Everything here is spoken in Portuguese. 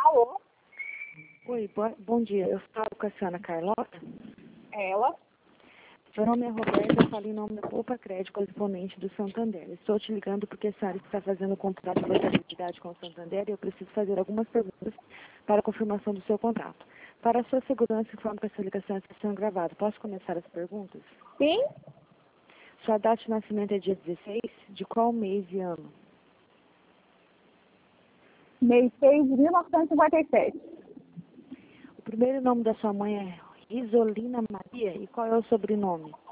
Alô? Oi, bom dia. Eu falo com a senhora Carlota. Ela? Meu nome é Roberta, eu falo em nome da Poupa Crédito, correspondente do Santander. Estou te ligando porque a senhora está fazendo o contrato de portabilidade com o Santander e eu preciso fazer algumas perguntas para a confirmação do seu contrato. Para a sua segurança, informo que essa ligação está sendo gravada. Posso começar as perguntas? Sim? Sua data de nascimento é dia 16? De qual mês e ano? Mês 6 de 1957. O primeiro nome da sua mãe é Isolina Maria e qual é o sobrenome?